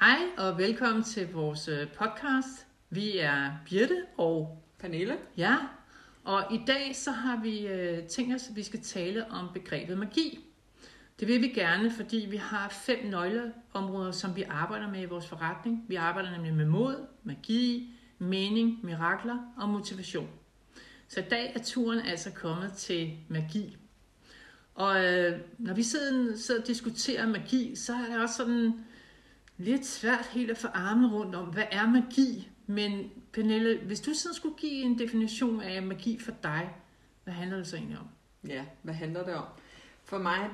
Hej og velkommen til vores podcast. Vi er Birte og Pernille. Ja, og i dag så har vi tænkt os, at vi skal tale om begrebet magi. Det vil vi gerne, fordi vi har 5 nøgleområder, som vi arbejder med i vores forretning. Vi arbejder nemlig med mod, magi, mening, mirakler og motivation. Så i dag er turen altså kommet til magi. Og når vi sidder og diskuterer magi, så er det også sådan lidt svært helt at få armene rundt om, hvad er magi? Men Pernille, hvis du sådan skulle give en definition af magi for dig, hvad handler det så egentlig om? Ja, hvad handler det om? For mig,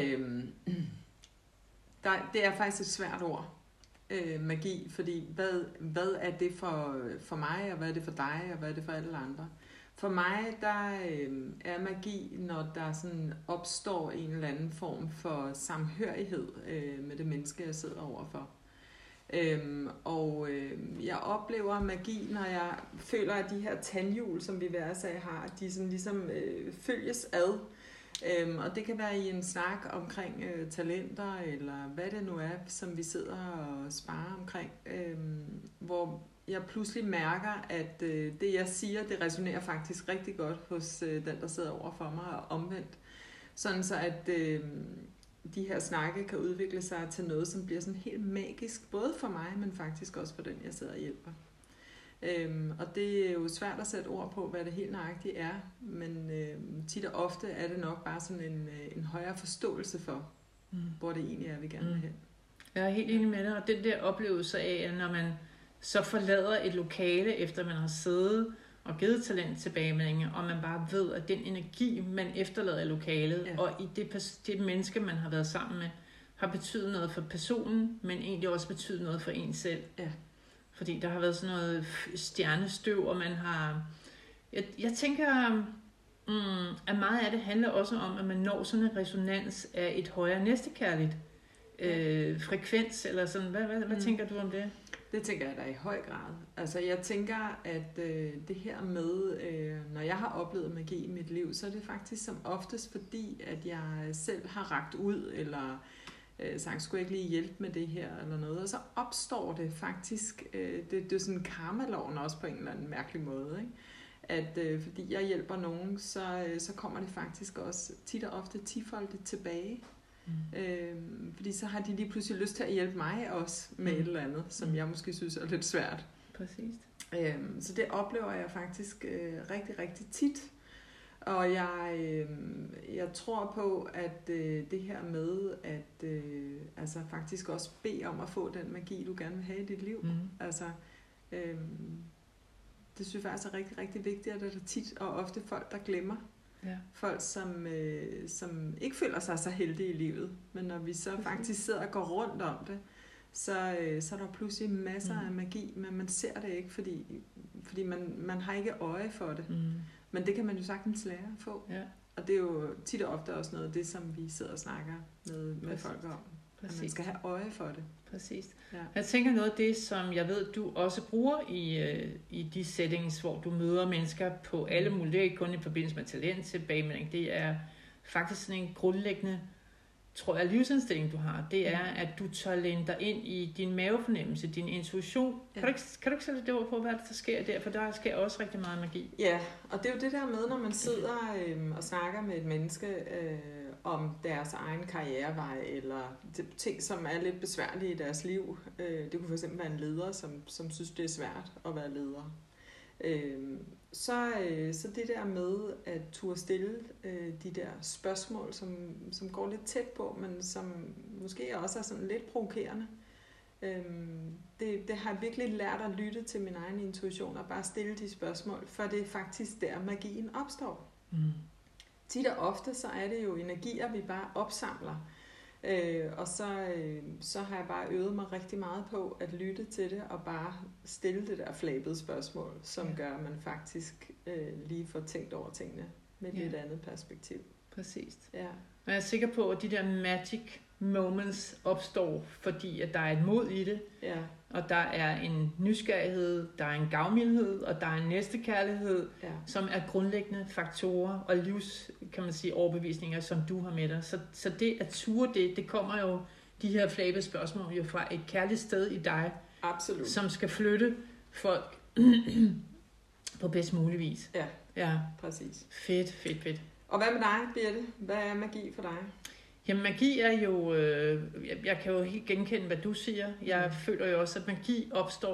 det er faktisk et svært ord, magi, fordi hvad er det for mig, og hvad er det for dig, og hvad er det for alle andre? For mig, der er magi, når der sådan opstår en eller anden form for samhørighed med det menneske, jeg sidder overfor. Jeg oplever magi, når jeg føler, at de her tandhjul, som vi hver sag har, de sådan ligesom følges ad. Og det kan være i en snak omkring talenter, eller hvad det nu er, som vi sidder og sparer omkring, hvor jeg pludselig mærker, at det jeg siger, det resonerer faktisk rigtig godt hos den, der sidder over for mig, og omvendt. Sådan så at de her snakke kan udvikle sig til noget, som bliver sådan helt magisk, både for mig, men faktisk også for den, jeg sidder og hjælper. Og det er jo svært at sætte ord på, hvad det helt nøjagtigt er, men tit og ofte er det nok bare sådan en højere forståelse for, hvor det egentlig er, vi gerne vil hen. Jeg er helt enig med dig, og den der oplevelse af, når man så forlader et lokale, efter man har siddet og givet talent tilbagemeldinger, og man bare ved, at den energi, man efterlader i lokalet, ja, og i det menneske, man har været sammen med, har betydet noget for personen, men egentlig også betydet noget for en selv. Ja. Fordi der har været sådan noget stjernestøv, og man har... Jeg tænker, at meget af det handler også om, at man når sådan en resonans af et højere næstekærligt frekvens, eller sådan. Hvad tænker du om det? Det tænker jeg da i høj grad. Altså jeg tænker, at det her med, når jeg har oplevet magi i mit liv, så er det faktisk som oftest fordi, at jeg selv har rakt ud, eller sagt, skulle jeg ikke lige hjælpe med det her, eller noget. Og så opstår det faktisk, det er sådan karma-loven også på en eller anden mærkelig måde, ikke? At fordi jeg hjælper nogen, så kommer det faktisk også tit og ofte tifoldigt tilbage. Fordi så har de lige pludselig lyst til at hjælpe mig også med et eller andet, som jeg måske synes er lidt svært. Præcis. Så det oplever jeg faktisk rigtig, rigtig tit. Og jeg tror på, at det her med at altså faktisk også bede om at få den magi, du gerne vil have i dit liv. Altså, det synes jeg faktisk er rigtig, rigtig vigtigt, at der er tit og ofte folk, der glemmer. Ja. Folk, som ikke føler sig så heldige i livet, men når vi så faktisk sidder og går rundt om det, så er der pludselig masser af magi, men man ser det ikke, fordi man har ikke øje for det. Men det kan man jo sagtens lære at få. Ja. Og det er jo tit og ofte også noget af det, som vi sidder og snakker med folk om. Præcis. At man skal have øje for det. Præcis. Ja. Jeg tænker noget af det, som jeg ved, du også bruger i de settings, hvor du møder mennesker på alle mulige, det er ikke kun i forbindelse med talent tilbagemelding, det er faktisk sådan en grundlæggende, tror jeg, livsindstilling, du har. Det er, at du tør læne dig ind i din mavefornemmelse, din intuition. Ja. Kan du ikke sætte det ord på, hvad der sker der? For der sker også rigtig meget magi. Ja, og det er jo det der med, når man sidder og snakker med et menneske om deres egen karrierevej, eller ting, som er lidt besværlige i deres liv. Det kunne fx være en leder, som synes, det er svært at være leder. Så det der med at turde stille de der spørgsmål, som går lidt tæt på, men som måske også er sådan lidt provokerende. Det har jeg virkelig lært at lytte til min egen intuition og bare stille de spørgsmål, for det er faktisk der magien opstår. Tit og ofte så er det jo energier, vi bare opsamler. Og så har jeg bare øvet mig rigtig meget på at lytte til det og bare stille det der flabede spørgsmål, som gør, at man faktisk lige får tænkt over tingene med et lidt andet perspektiv. Præcis. Ja. Og jeg er sikker på, at de der magic moments opstår, fordi at der er et mod i det, og der er en nysgerrighed, der er en gavmildhed, og der er en næstekærlighed, som er grundlæggende faktorer og livs, kan man sige, overbevisninger, som du har med dig. Så det at ture det kommer jo de her flabede spørgsmål jo fra et kærligt sted i dig, Absolut. som skal flytte folk på bedst mulig vis. Ja, præcis. Fedt. Og hvad med dig, Birte? Hvad er magi for dig? Jamen magi er jo, jeg kan jo helt genkende, hvad du siger. Jeg føler jo også, at magi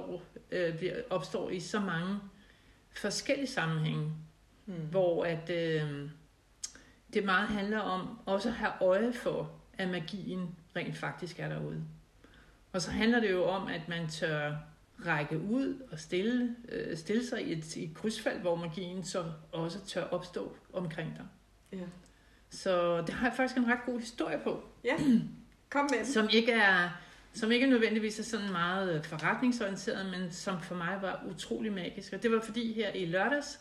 opstår i så mange forskellige sammenhænge, hvor at det meget handler om også at have øje for, at magien rent faktisk er derude. Og så handler det jo om, at man tør række ud og stille sig i et krydsfelt, hvor magien så også tør opstå omkring dig. Ja. Så det har jeg faktisk en ret god historie på. Ja, kom med den. Som ikke nødvendigvis er sådan meget forretningsorienteret, men som for mig var utrolig magisk. Og det var fordi her i lørdags,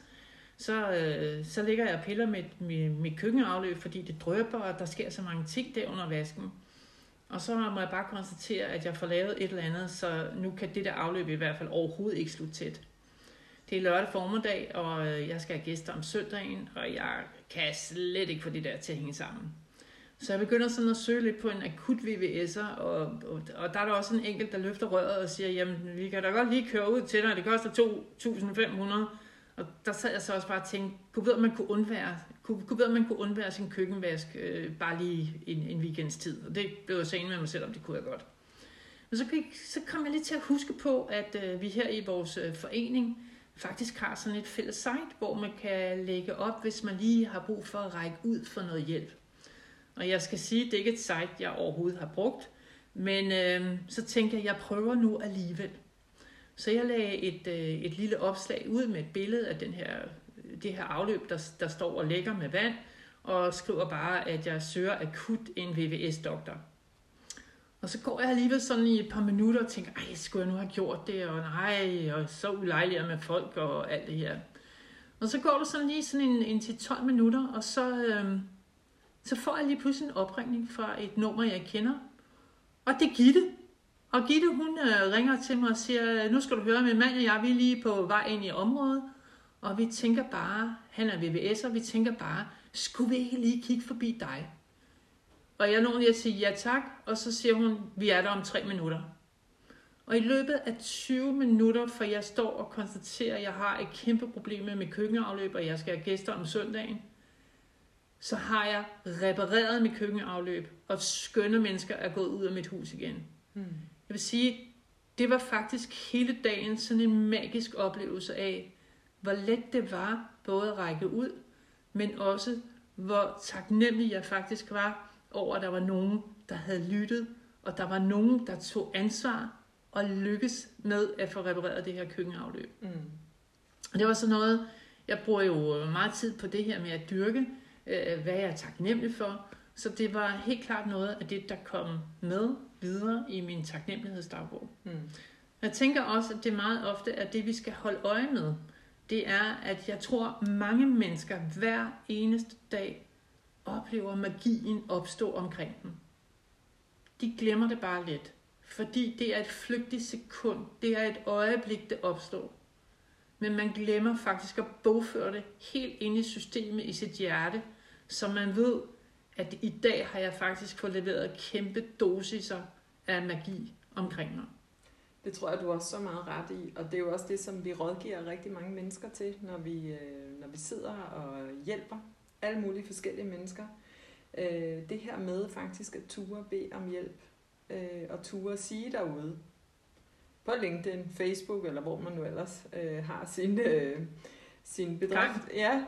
så ligger jeg og piller med mit køkkenafløb, fordi det drypper, og der sker så mange ting der under vasken. Og så må jeg bare konstatere, at jeg får lavet et eller andet, så nu kan det der afløb i hvert fald overhovedet ikke slutte tæt. Det er lørdag formiddag, og jeg skal have gæster om søndagen, og jeg kan slet ikke få det der til at hænge sammen. Så jeg begynder sådan at søge lidt på en akut VVS'er, og der er der også en enkelt, der løfter røret og siger, jamen vi kan da godt lige køre ud til dig, det koster 2.500. Og der sad jeg så også bare og tænkte, kunne ved, man kunne undvære sin køkkenvask bare lige en weekends tid. Og det blev jeg så enig med mig selv om, det kunne jeg godt. Men så kom jeg lige til at huske på, at vi her i vores forening faktisk har sådan et fælles site, hvor man kan lægge op, hvis man lige har brug for at række ud for noget hjælp. Og jeg skal sige, at det ikke er et site, jeg overhovedet har brugt, men så tænker jeg prøver nu alligevel. Så jeg lagde et lille opslag ud med et billede af det her afløb, der står og lægger med vand, og skriver bare, at jeg søger akut en VVS-doktor. Og så går jeg alligevel sådan i et par minutter og tænker, ej, skulle jeg nu have gjort det, og nej, og så ulejlig med folk og alt det her. Og så går der sådan lige sådan en til 12 minutter, og så får jeg lige pludselig en opringning fra et nummer, jeg kender. Og det er Gitte. Og Gitte, hun ringer til mig og siger, nu skal du høre, min mand og jeg, vi er lige på vej ind i området, og vi tænker bare, han er VVS'er, vi tænker bare, skulle vi ikke lige kigge forbi dig? Og jeg når lige at sige ja tak, og så siger hun, vi er der om 3 minutter. Og i løbet af 20 minutter, for jeg står og konstaterer, at jeg har et kæmpe problem med mit køkkenafløb, og jeg skal have gæster om søndagen, så har jeg repareret mit køkkenafløb, og skønne mennesker er gået ud af mit hus igen. Jeg vil sige, det var faktisk hele dagen sådan en magisk oplevelse af, hvor let det var både at række ud, men også hvor taknemmelig jeg faktisk var over, at der var nogen, der havde lyttet, og der var nogen, der tog ansvar og lykkes med at få repareret det her køkkenafløb. Og det var sådan noget, jeg bruger jo meget tid på det her med at dyrke, hvad jeg er taknemmelig for, så det var helt klart noget af det, der kom med videre i min taknemmelighedsdagbog. Jeg tænker også, at det meget ofte er det, vi skal holde øje med. Det er, at jeg tror, mange mennesker hver eneste dag oplever magien opstå omkring dem. De glemmer det bare lidt, fordi det er et flygtigt sekund. Det er et øjeblik, det opstår. Men man glemmer faktisk at bogføre det helt ind i systemet i sit hjerte, så man ved, at i dag har jeg faktisk fået leveret kæmpe dosiser af magi omkring mig. Det tror jeg, du har så meget ret i, og det er jo også det, som vi rådgiver rigtig mange mennesker til, når vi sidder og hjælper alle mulige forskellige mennesker. Det her med faktisk at ture bede om hjælp, og ture sige derude, på LinkedIn, Facebook, eller hvor man nu ellers har sin bedrift. Ja.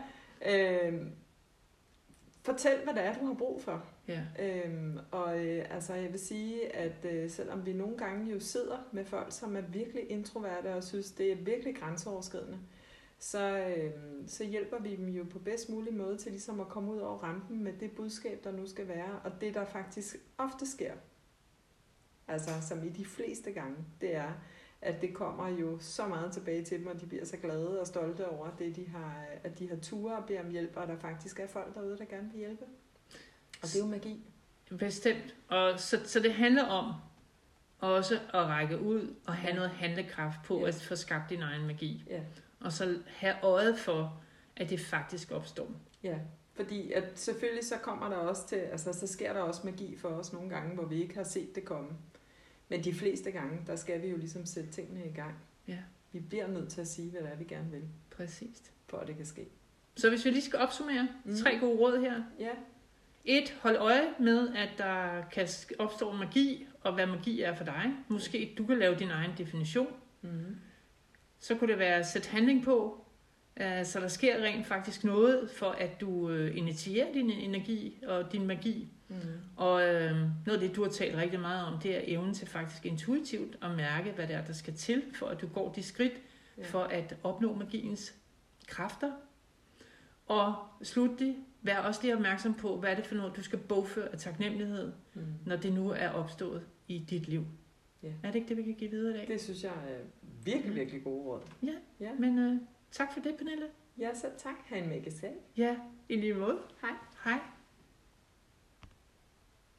Fortæl, hvad det er, du har brug for. Ja. Altså jeg vil sige, at selvom vi nogle gange jo sidder med folk, som er virkelig introverte og synes, det er virkelig grænseoverskridende, så hjælper vi dem jo på bedst mulig måde til ligesom at komme ud over rampen med det budskab, der nu skal være. Og det, der faktisk ofte sker, altså som i de fleste gange, det er, at det kommer jo så meget tilbage til dem, og de bliver så glade og stolte over det, at de har ture og beder om hjælp, og der faktisk er folk derude, der gerne vil hjælpe. Og det er jo magi. Bestemt. Og så det handler om også at række ud og have noget handlekraft på at få skabt din egen magi. Ja. Og så have øjet for, at det faktisk opstår. Ja. Fordi at selvfølgelig så kommer der også til, altså så sker der også magi for os nogle gange, hvor vi ikke har set det komme. Men de fleste gange, der skal vi jo ligesom sætte tingene i gang. Ja. Vi bliver nødt til at sige, hvad det er, vi gerne vil, Præcis. for at det kan ske. Så hvis vi lige skal opsummere 3 gode råd her. Ja. 1. Hold øje med, at der kan opstå magi, og hvad magi er for dig. Måske du kan lave din egen definition. Så kunne det være at sætte handling på, så der sker rent faktisk noget, for at du initierer din energi og din magi. Og noget af det, du har talt rigtig meget om, det er evnen til faktisk intuitivt at mærke, hvad det er, der skal til, for at du går de skridt, for at opnå magiens kræfter. Og slutlig, vær også lige opmærksom på, hvad er det for noget, du skal bogføre af taknemmelighed, når det nu er opstået i dit liv. Ja. Er det ikke det, vi kan give videre i dag? Det synes jeg er virkelig, virkelig gode råd. Ja. Men tak for det, Pernille. Ja, så tak. Ha' en mega sag. Ja, i lige måde. Hej. Hej.